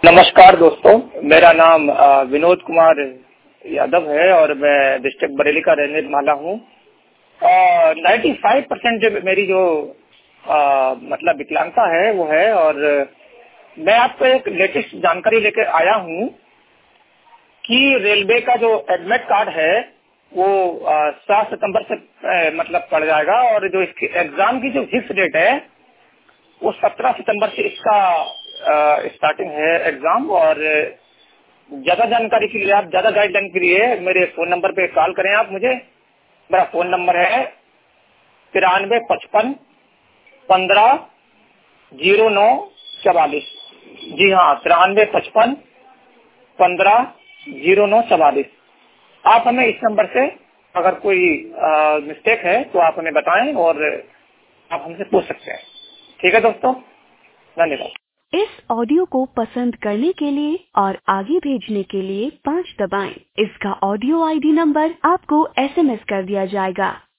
नमस्कार दोस्तों, मेरा नाम विनोद कुमार यादव है और मैं डिस्ट्रिक्ट बरेली का रहने वाला हूँ। 95% मेरी जो मतलब विकलांगता है वो है। और मैं आपको एक लेटेस्ट जानकारी लेकर आया हूँ कि रेलवे का जो एडमिट कार्ड है वो 7 सितंबर से मतलब पड़ जाएगा और जो इसके एग्जाम की जो फिक्स डेट है वो 17 सितंबर से इसका स्टार्टिंग है एग्जाम। और ज्यादा जानकारी के लिए, आप ज्यादा गाइडलाइन के लिए मेरे फोन नंबर पे कॉल करें आप मुझे। मेरा फोन नंबर है 9355150944। जी हाँ, 9355150944। आप हमें इस नंबर से अगर कोई मिस्टेक है तो आप हमें बताएं और आप हमसे पूछ सकते हैं। ठीक है दोस्तों, धन्यवाद। इस ऑडियो को पसंद करने के लिए और आगे भेजने के लिए 5 दबाएं। इसका ऑडियो आईडी नंबर आपको SMS कर दिया जाएगा।